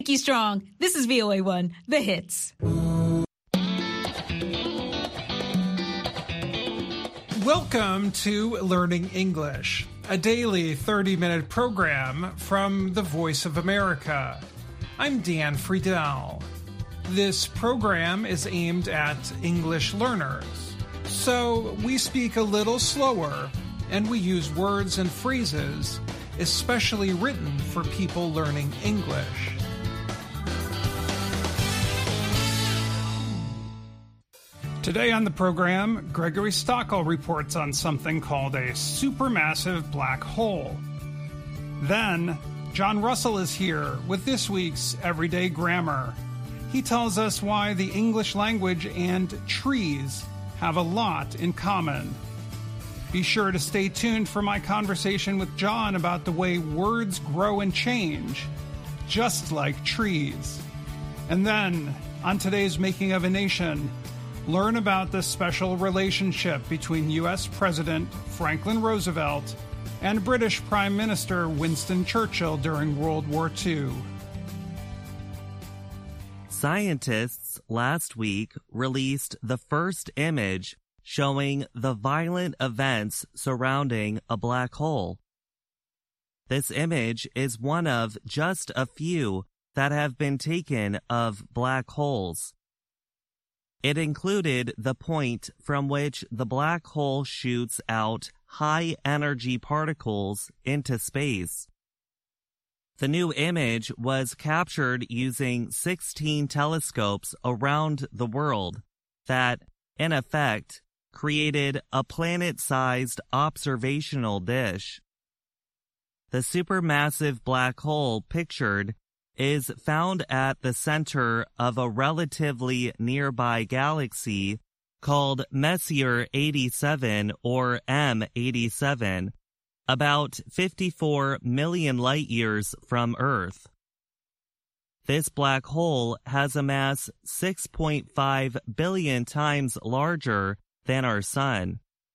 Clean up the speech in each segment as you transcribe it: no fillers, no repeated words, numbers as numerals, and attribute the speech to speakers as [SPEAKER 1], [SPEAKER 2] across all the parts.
[SPEAKER 1] Nikki Strong. This is VOA1, The Hits.
[SPEAKER 2] Welcome to Learning English, a daily 30-minute program from the Voice of America. I'm Dan Friedel. This program is aimed at English learners, so we speak a little slower and we use words and phrases especially written for people learning English. Today on the program, Gregory Stachel reports on something called a supermassive black hole. Then, John Russell is here with this week's Everyday Grammar. He tells us why the English language and trees have a lot in common. Be sure to stay tuned for my conversation with John about the way words grow and change, just like trees. And then, on today's Making of a Nation, learn about the special relationship between U.S. President Franklin Roosevelt and British Prime Minister Winston Churchill during World War II.
[SPEAKER 3] Scientists last week released the first image showing the violent events surrounding a black hole. This image is one of just a few that have been taken of black holes. It included the point from which the black hole shoots out high-energy particles into space. The new image was captured using 16 telescopes around the world that, in effect, created a planet-sized observational dish. The supermassive black hole pictured is found at the center of a relatively nearby galaxy called Messier 87 or M87, about 54 million light-years from Earth. This black hole has a mass 6.5 billion times larger than our Sun.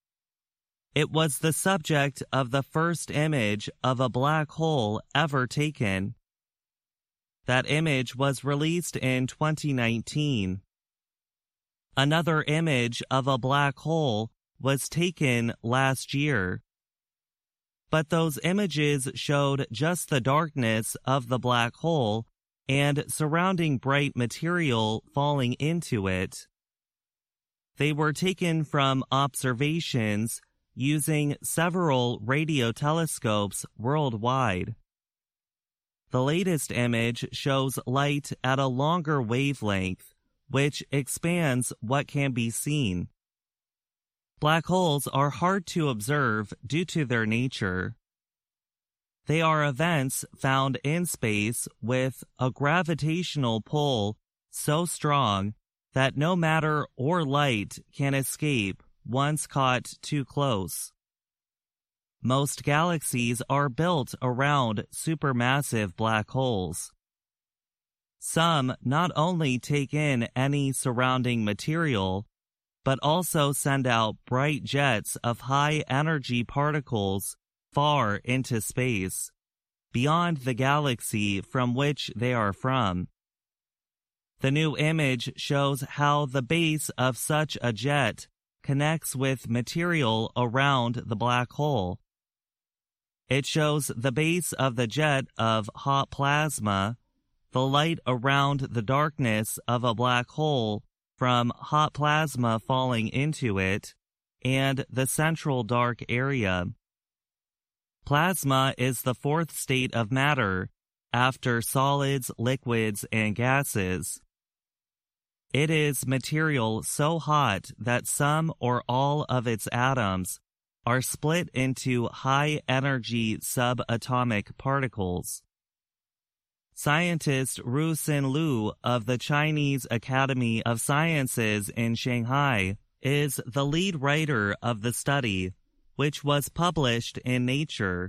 [SPEAKER 3] It was the subject of the first image of a black hole ever taken. That image was released in 2019. Another image of a black hole was taken last year. But those images showed just the darkness of the black hole and surrounding bright material falling into it. They were taken from observations using several radio telescopes worldwide. The latest image shows light at a longer wavelength, which expands what can be seen. Black holes are hard to observe due to their nature. They are events found in space with a gravitational pull so strong that no matter or light can escape once caught too close. Most galaxies are built around supermassive black holes. Some not only take in any surrounding material, but also send out bright jets of high-energy particles far into space, beyond the galaxy from which they are from. The new image shows how the base of such a jet connects with material around the black hole. It shows the base of the jet of hot plasma, the light around the darkness of a black hole from hot plasma falling into it, and the central dark area. Plasma is the fourth state of matter after solids, liquids, and gases. It is material so hot that some or all of its atoms are split into high-energy subatomic particles. Scientist Ru Xin Lu of the Chinese Academy of Sciences in Shanghai is the lead writer of the study, which was published in Nature.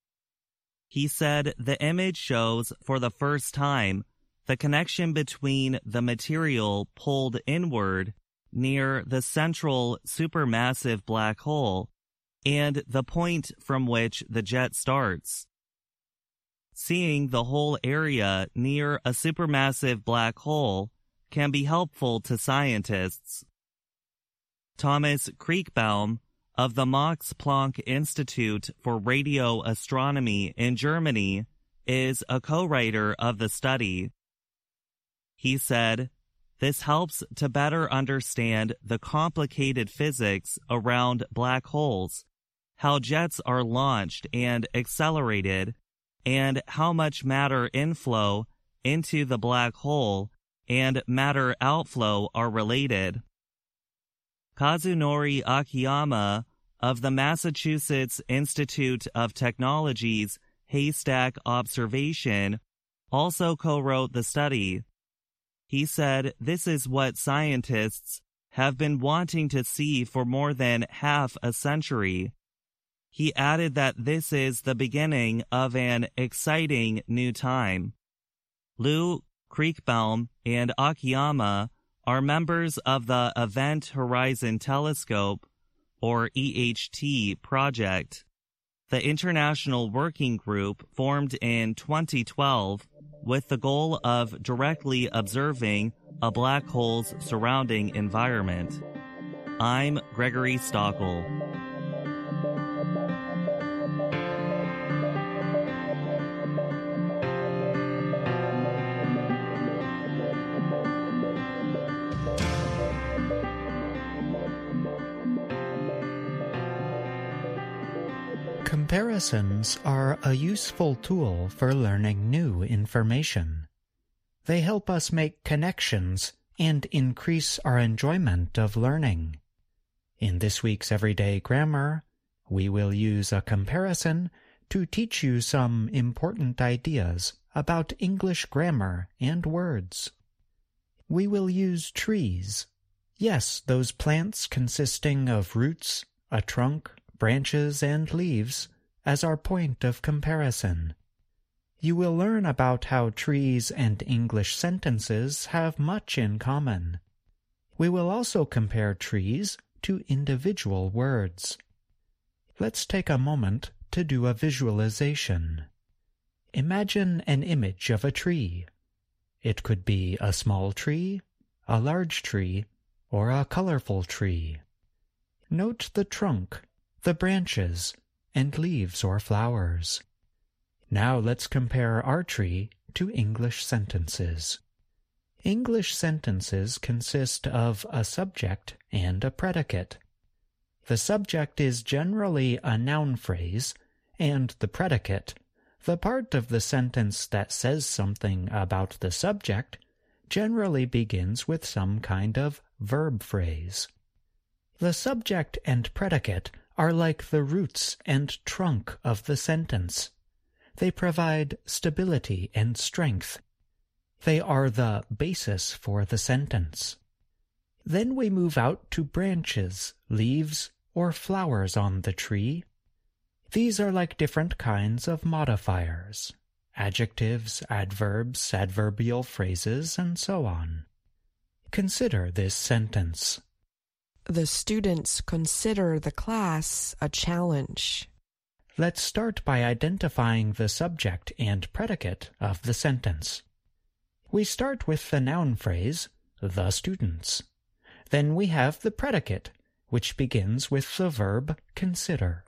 [SPEAKER 3] He said the image shows for the first time the connection between the material pulled inward near the central supermassive black hole and the point from which the jet starts. seeing the whole area near a supermassive black hole can be helpful to scientists. Thomas Kriegbaum of the Max Planck Institute for Radio Astronomy in Germany is a co-writer of the study. He said, "This helps to better understand the complicated physics around black holes, how jets are launched and accelerated, and how much matter inflow into the black hole and matter outflow are related." Kazunori Akiyama of the Massachusetts Institute of Technology's Haystack Observation also co-wrote the study. He said this is what scientists have been wanting to see for more than half a century. He added that this is the beginning of an exciting new time. Lou Kriegbaum and Akiyama are members of the Event Horizon Telescope, or EHT, project, the international working group formed in 2012 with the goal of directly observing a black hole's surrounding environment. I'm Gregory Stockel.
[SPEAKER 4] Comparisons are a useful tool for learning new information. They help us make connections and increase our enjoyment of learning. In this week's Everyday Grammar, we will use a comparison to teach you some important ideas about English grammar and words. We will use trees. Yes, those plants consisting of roots, a trunk, branches, and leaves as our point of comparison. You will learn about how trees and English sentences have much in common. We will also compare trees to individual words. Let's take a moment to do a visualization. Imagine an image of a tree. It could be a small tree, a large tree, or a colorful tree. Note the trunk, the branches, and leaves or flowers. Now let's compare our tree to English sentences. English sentences consist of a subject and a predicate. The subject is generally a noun phrase, and the predicate, the part of the sentence that says something about the subject, generally begins with some kind of verb phrase. The subject and predicate are like the roots and trunk of the sentence. They provide stability and strength. They are the basis for the sentence. Then we move out to branches, leaves, or flowers on the tree. These are like different kinds of modifiers, adjectives, adverbs, adverbial phrases, and so on. Consider this sentence.
[SPEAKER 5] The students consider the class a challenge.
[SPEAKER 4] Let's start by identifying the subject and predicate of the sentence. We start with the noun phrase, the students. Then we have the predicate, which begins with the verb consider.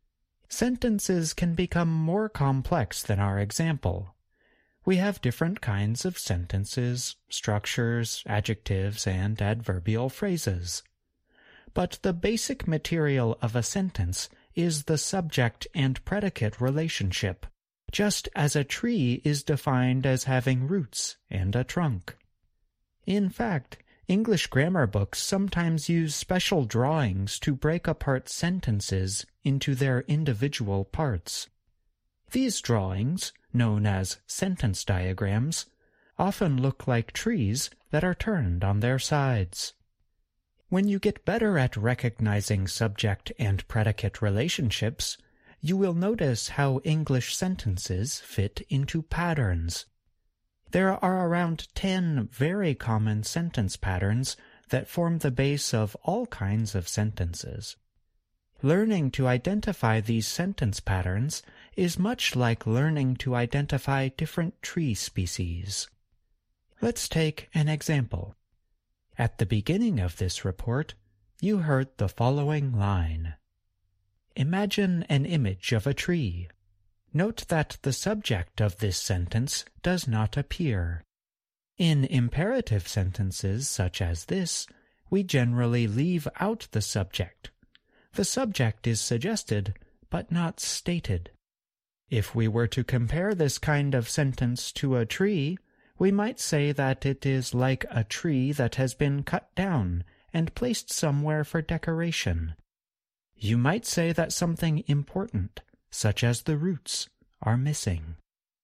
[SPEAKER 4] Sentences can become more complex than our example. We have different kinds of sentences, structures, adjectives, and adverbial phrases. But the basic material of a sentence is the subject and predicate relationship, just as a tree is defined as having roots and a trunk. In fact, English grammar books sometimes use special drawings to break apart sentences into their individual parts. These drawings, known as sentence diagrams, often look like trees that are turned on their sides. When you get better at recognizing subject and predicate relationships, you will notice how English sentences fit into patterns. There are around 10 very common sentence patterns that form the base of all kinds of sentences. Learning to identify these sentence patterns is much like learning to identify different tree species. Let's take an example. At the beginning of this report, you heard the following line. Imagine an image of a tree. Note that the subject of this sentence does not appear. In imperative sentences such as this, we generally leave out the subject. The subject is suggested, but not stated. If we were to compare this kind of sentence to a tree, we might say that it is like a tree that has been cut down and placed somewhere for decoration. You might say that something important, such as the roots, are missing.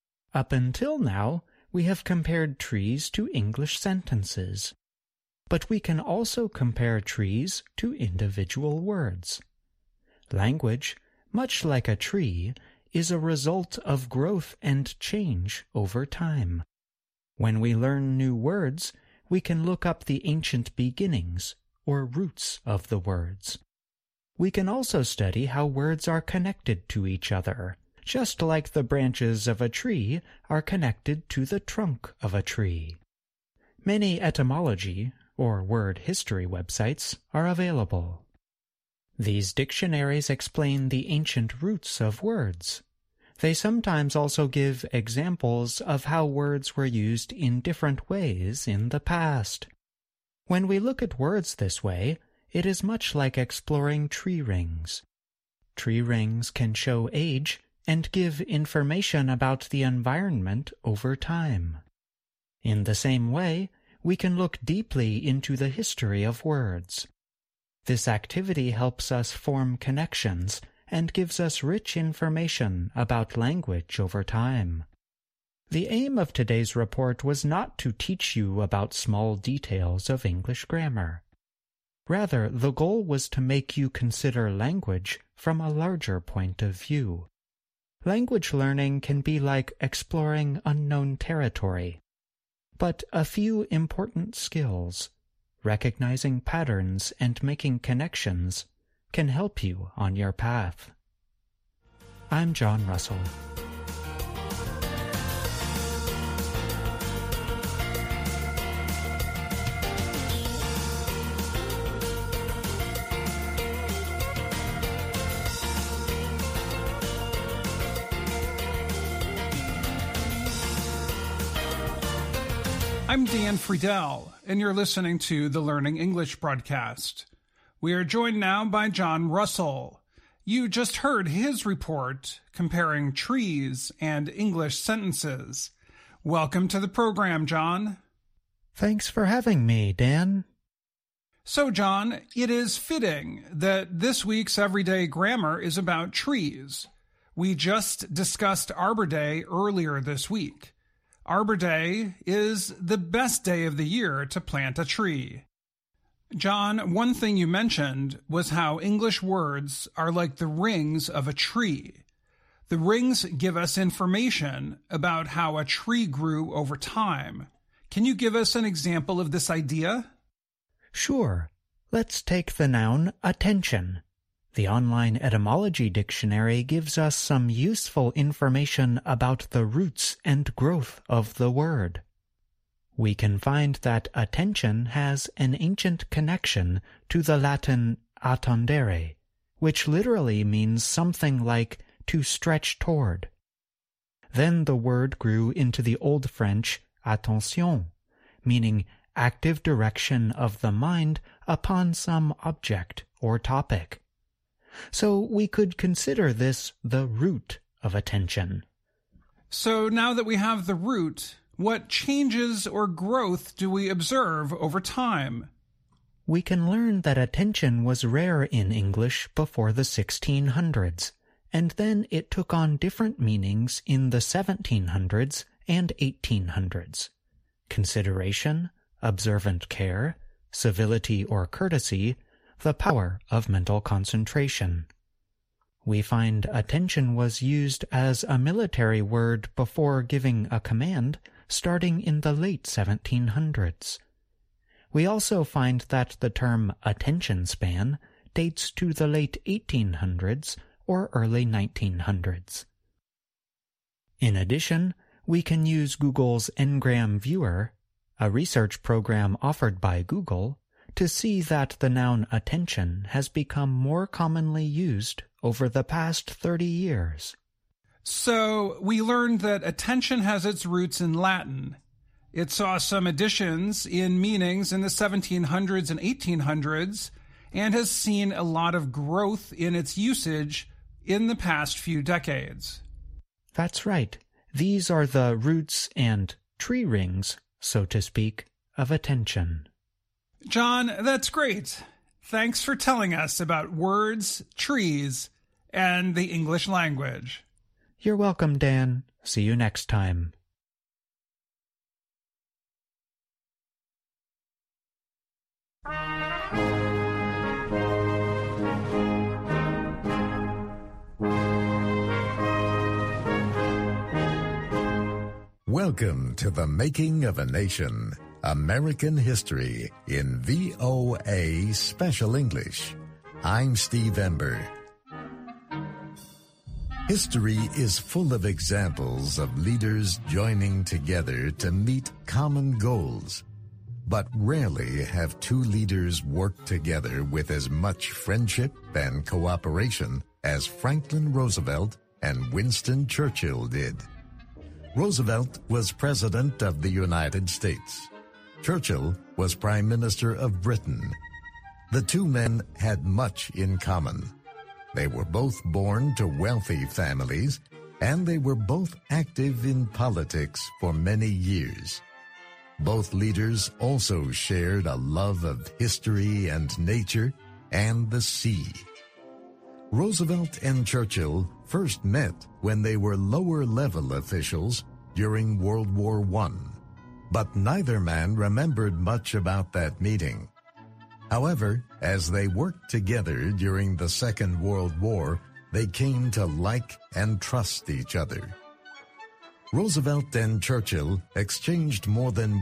[SPEAKER 4] Up until now, we have compared trees to English sentences. But we can also compare trees to individual words. Language, much like a tree, is a result of growth and change over time. When we learn new words, we can look up the ancient beginnings or roots of the words. We can also study how words are connected to each other, just like the branches of a tree are connected to the trunk of a tree. Many etymology or word history websites are available. These dictionaries explain the ancient roots of words. They sometimes also give examples of how words were used in different ways in the past. When we look at words this way, it is much like exploring tree rings. Tree rings can show age and give information about the environment over time. In the same way, we can look deeply into the history of words. This activity helps us form connections and gives us rich information about language over time. The aim of today's report was not to teach you about small details of English grammar. Rather, the goal was to make you consider language from a larger point of view. Language learning can be like exploring unknown territory. But a few important skills, recognizing patterns and making connections, can help you on your path. I'm John Russell.
[SPEAKER 2] I'm Dan Friedel, and you're listening to the Learning English broadcast. We are joined now by John Russell. You just heard his report comparing trees and English sentences. Welcome to the program, John.
[SPEAKER 4] Thanks for having me, Dan.
[SPEAKER 2] So, John, it is fitting that this week's Everyday Grammar is about trees. We just discussed Arbor Day earlier this week. Arbor Day is the best day of the year to plant a tree. John, one thing you mentioned was how English words are like the rings of a tree. The rings give us information about how a tree grew over time. Can you give us an example of this idea?
[SPEAKER 4] Sure. Let's take the noun attention. The online etymology dictionary gives us some useful information about the roots and growth of the word. We can find that attention has an ancient connection to the Latin attendere, which literally means something like to stretch toward. Then the word grew into the Old French attention, meaning active direction of the mind upon some object or topic. So we could consider this the root of attention.
[SPEAKER 2] So now that we have the root, what changes or growth do we observe over time?
[SPEAKER 4] We can learn that attention was rare in English before the 1600s, and then it took on different meanings in the 1700s and 1800s. Consideration, observant care, civility or courtesy, the power of mental concentration. We find attention was used as a military word before giving a command, starting in the late 1700s. We also find that the term attention span dates to the late 1800s or early 1900s. In addition, we can use Google's Ngram Viewer, a research program offered by Google, to see that the noun attention has become more commonly used over the past 30 years.
[SPEAKER 2] So we learned that attention has its roots in Latin. It saw some additions in meanings in the 1700s and 1800s and has seen a lot of growth in its usage in the past few decades.
[SPEAKER 4] That's right. These are the roots and tree rings, so to speak, of attention.
[SPEAKER 2] John, that's great. Thanks for telling us about words, trees, and the English language.
[SPEAKER 4] You're welcome, Dan. See you next time.
[SPEAKER 6] Welcome to The Making of a Nation, American History in VOA Special English. I'm Steve Ember. History is full of examples of leaders joining together to meet common goals. But rarely have two leaders worked together with as much friendship and cooperation as Franklin Roosevelt and Winston Churchill did. Roosevelt was President of the United States. Churchill was Prime Minister of Britain. The two men had much in common. They were both born to wealthy families, and they were both active in politics for many years. Both leaders also shared a love of history and nature and the sea. Roosevelt and Churchill first met when they were lower-level officials during World War I, but neither man remembered much about that meeting. However, as they worked together during the Second World War, they came to like and trust each other. Roosevelt and Churchill exchanged more than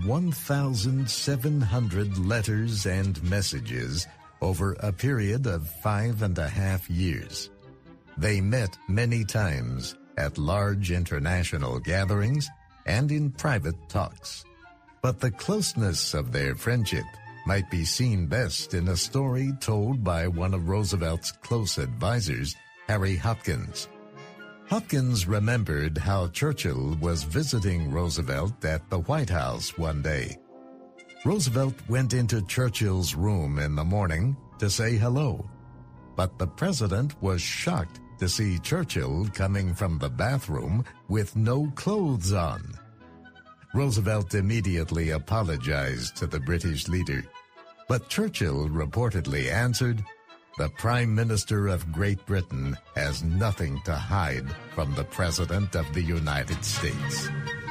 [SPEAKER 6] 1,700 letters and messages over a period of 5.5 years. They met many times at large international gatherings and in private talks. But the closeness of their friendship might be seen best in a story told by one of Roosevelt's close advisors, Harry Hopkins. Hopkins remembered how Churchill was visiting Roosevelt at the White House one day. Roosevelt went into Churchill's room in the morning to say hello, but the president was shocked to see Churchill coming from the bathroom with no clothes on. Roosevelt immediately apologized to the British leader, but Churchill reportedly answered, "The Prime Minister of Great Britain has nothing to hide from the President of the United States."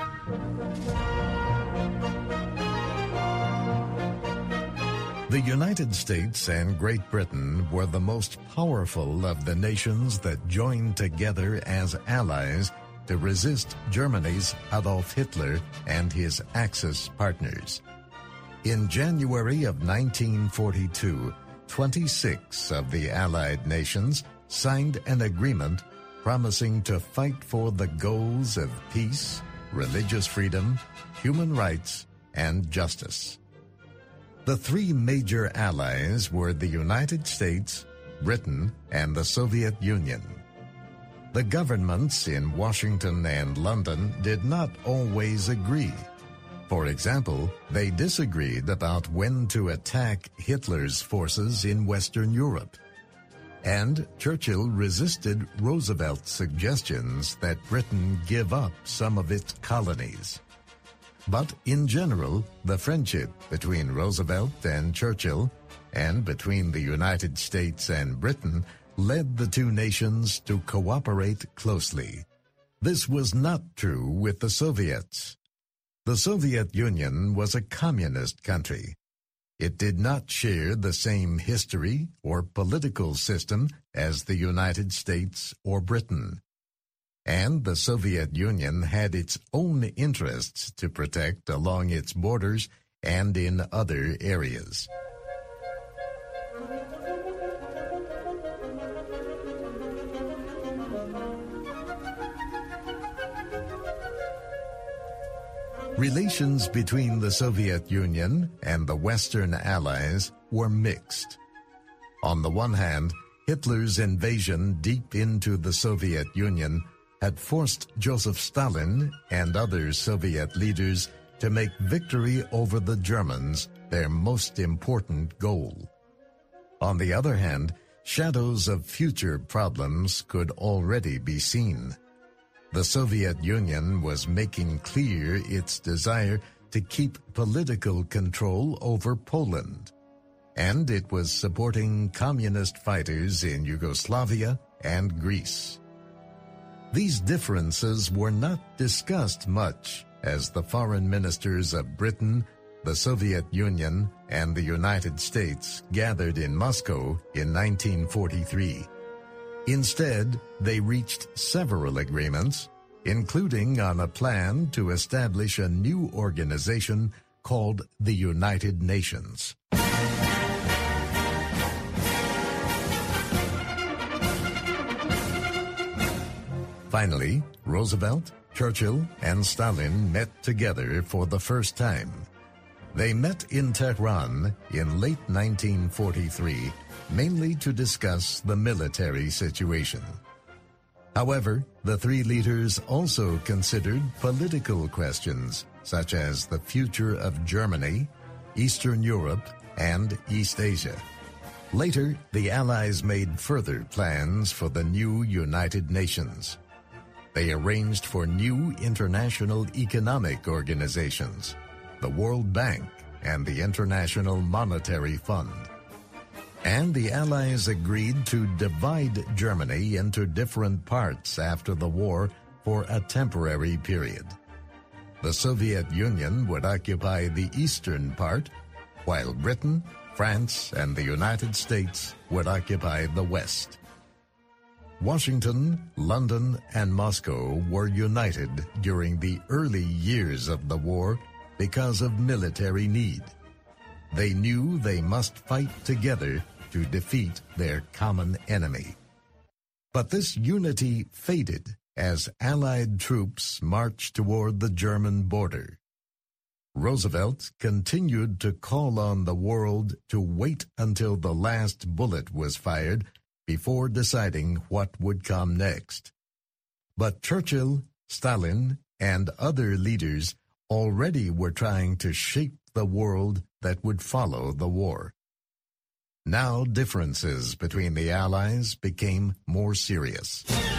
[SPEAKER 6] The United States and Great Britain were the most powerful of the nations that joined together as allies to resist Germany's Adolf Hitler and his Axis partners. In January of 1942, 26 of the Allied nations signed an agreement promising to fight for the goals of peace, religious freedom, human rights, and justice. The three major allies were the United States, Britain, and the Soviet Union. The governments in Washington and London did not always agree. For example, they disagreed about when to attack Hitler's forces in Western Europe. And Churchill resisted Roosevelt's suggestions that Britain give up some of its colonies. But in general, the friendship between Roosevelt and Churchill, and between the United States and Britain, led the two nations to cooperate closely. This was not true with the Soviets. The Soviet Union was a communist country. It did not share the same history or political system as the United States or Britain. And the Soviet Union had its own interests to protect along its borders and in other areas. Relations between the Soviet Union and the Western Allies were mixed. On the one hand, Hitler's invasion deep into the Soviet Union had forced Joseph Stalin and other Soviet leaders to make victory over the Germans their most important goal. On the other hand, shadows of future problems could already be seen. The Soviet Union was making clear its desire to keep political control over Poland, and it was supporting communist fighters in Yugoslavia and Greece. These differences were not discussed much as the foreign ministers of Britain, the Soviet Union, and the United States gathered in Moscow in 1943. Instead, they reached several agreements, including on a plan to establish a new organization called the United Nations. Finally, Roosevelt, Churchill, and Stalin met together for the first time. They met in Tehran in late 1943, mainly to discuss the military situation. However, the three leaders also considered political questions, such as the future of Germany, Eastern Europe, and East Asia. Later, the Allies made further plans for the new United Nations. They arranged for new international economic organizations, the World Bank and the International Monetary Fund. And the Allies agreed to divide Germany into different parts after the war for a temporary period. The Soviet Union would occupy the eastern part, while Britain, France, and the United States would occupy the west. Washington, London, and Moscow were united during the early years of the war because of military need. They knew they must fight together to defeat their common enemy. But this unity faded as Allied troops marched toward the German border. Roosevelt continued to call on the world to wait until the last bullet was fired before deciding what would come next. But Churchill, Stalin, and other leaders already were trying to shape the world that would follow the war. Now differences between the Allies became more serious.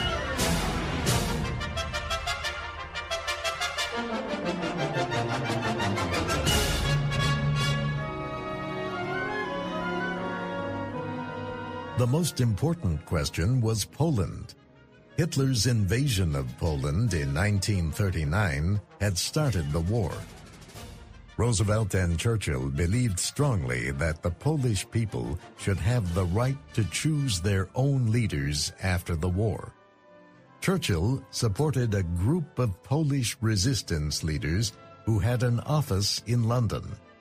[SPEAKER 6] The most important question was Poland. Hitler's invasion of Poland in 1939 had started the war. Roosevelt and Churchill believed strongly that the Polish people should have the right to choose their own leaders after the war. Churchill supported a group of Polish resistance leaders who had an office in London.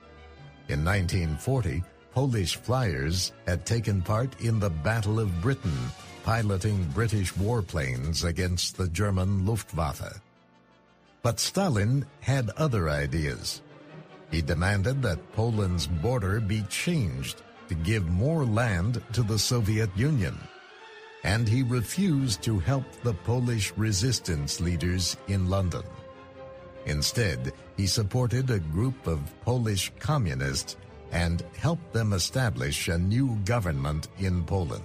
[SPEAKER 6] In 1940, Polish flyers had taken part in the Battle of Britain, piloting British warplanes against the German Luftwaffe. But Stalin had other ideas. He demanded that Poland's border be changed to give more land to the Soviet Union, and he refused to help the Polish resistance leaders in London. Instead, he supported a group of Polish communists and helped them establish a new government in Poland.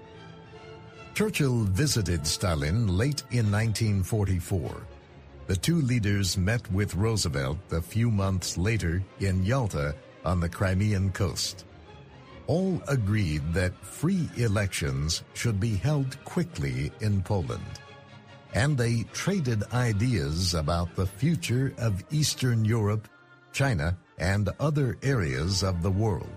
[SPEAKER 6] Churchill visited Stalin late in 1944. The two leaders met with Roosevelt a few months later in Yalta on the Crimean coast. All agreed that free elections should be held quickly in Poland, and they traded ideas about the future of Eastern Europe, China, and other areas of the world.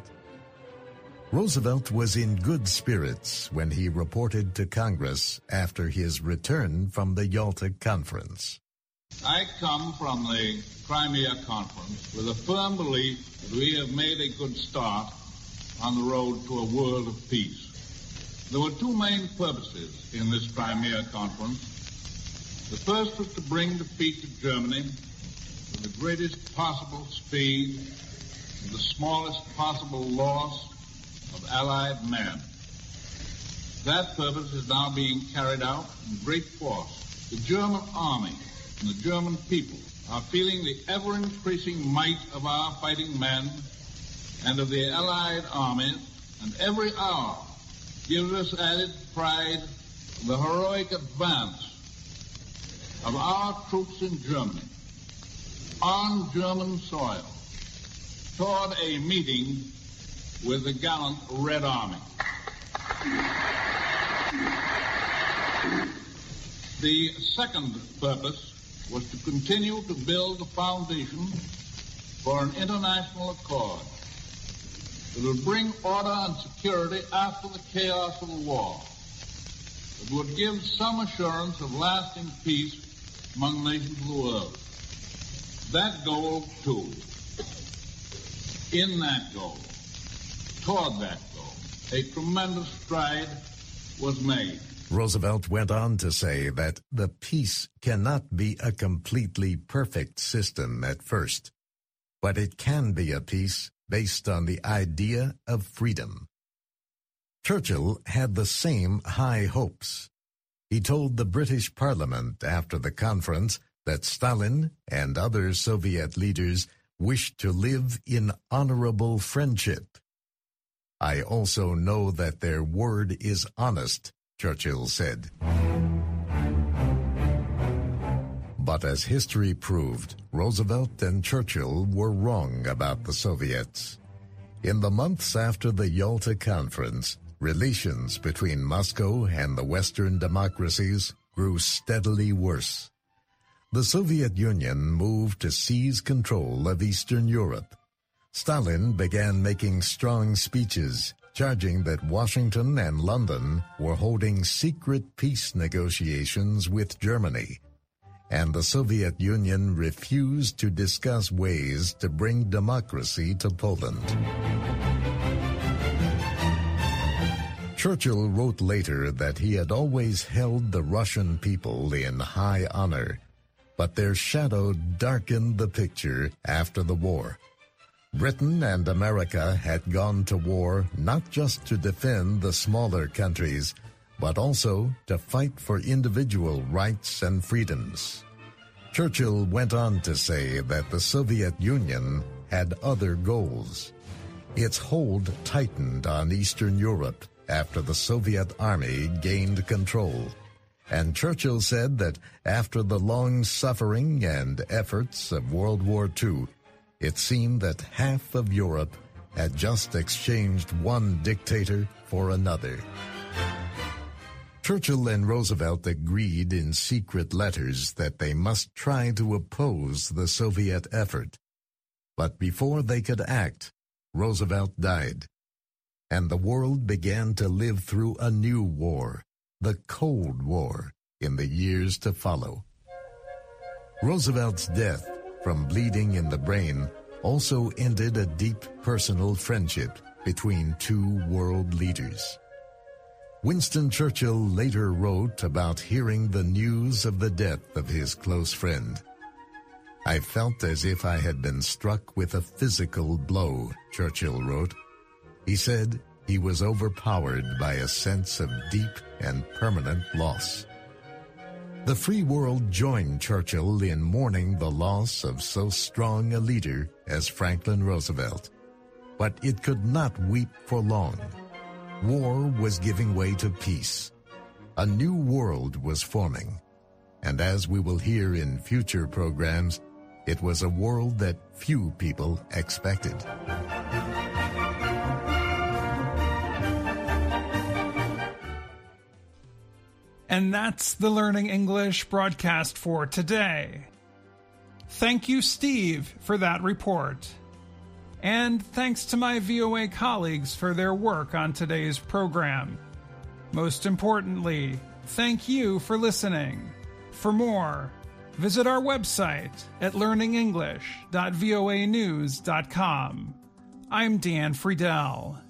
[SPEAKER 6] Roosevelt was in good spirits when he reported to Congress after his return from the Yalta Conference.
[SPEAKER 7] I come from the Crimea Conference with a firm belief that we have made a good start on the road to a world of peace. There were two main purposes in this Crimea Conference. The first was to bring defeat to Germany with the greatest possible speed and the smallest possible loss of Allied men. That purpose is now being carried out in great force. The German army and the German people are feeling the ever-increasing might of our fighting men and of the Allied armies, and every hour gives us added pride in the heroic advance of our troops in Germany, on German soil, toward a meeting with the gallant Red Army. The second purpose was to continue to build the foundation for an international accord that would bring order and security after the chaos of the war. It would give some assurance of lasting peace among nations of the world. That goal, too, in that goal, toward that goal, a tremendous stride was made.
[SPEAKER 6] Roosevelt went on to say that the peace cannot be a completely perfect system at first, but it can be a peace based on the idea of freedom. Churchill had the same high hopes. He told the British Parliament after the conference that Stalin and other Soviet leaders wished to live in honorable friendship. "I also know that their word is honest," Churchill said. But as history proved, Roosevelt and Churchill were wrong about the Soviets. In the months after the Yalta Conference, relations between Moscow and the Western democracies grew steadily worse. The Soviet Union moved to seize control of Eastern Europe. Stalin began making strong speeches, charging that Washington and London were holding secret peace negotiations with Germany, and the Soviet Union refused to discuss ways to bring democracy to Poland. Churchill wrote later that he had always held the Russian people in high honor, but their shadow darkened the picture after the war. Britain and America had gone to war not just to defend the smaller countries, but also to fight for individual rights and freedoms. Churchill went on to say that the Soviet Union had other goals. Its hold tightened on Eastern Europe after the Soviet Army gained control, and Churchill said that after the long suffering and efforts of World War II, it seemed that half of Europe had just exchanged one dictator for another. Churchill and Roosevelt agreed in secret letters that they must try to oppose the Soviet effort. But before they could act, Roosevelt died, and the world began to live through a new war, the Cold War, in the years to follow. Roosevelt's death from bleeding in the brain also ended a deep personal friendship between two world leaders. Winston Churchill later wrote about hearing the news of the death of his close friend. "I felt as if I had been struck with a physical blow," Churchill wrote. He said he was overpowered by a sense of deep and permanent loss. The free world joined Churchill in mourning the loss of so strong a leader as Franklin Roosevelt. But it could not weep for long. War was giving way to peace. A new world was forming. And as we will hear in future programs, it was a world that few people expected.
[SPEAKER 2] And that's the Learning English broadcast for today. Thank you, Steve, for that report. And thanks to my VOA colleagues for their work on today's program. Most importantly, thank you for listening. For more, visit our website at learningenglish.voanews.com. I'm Dan Friedel.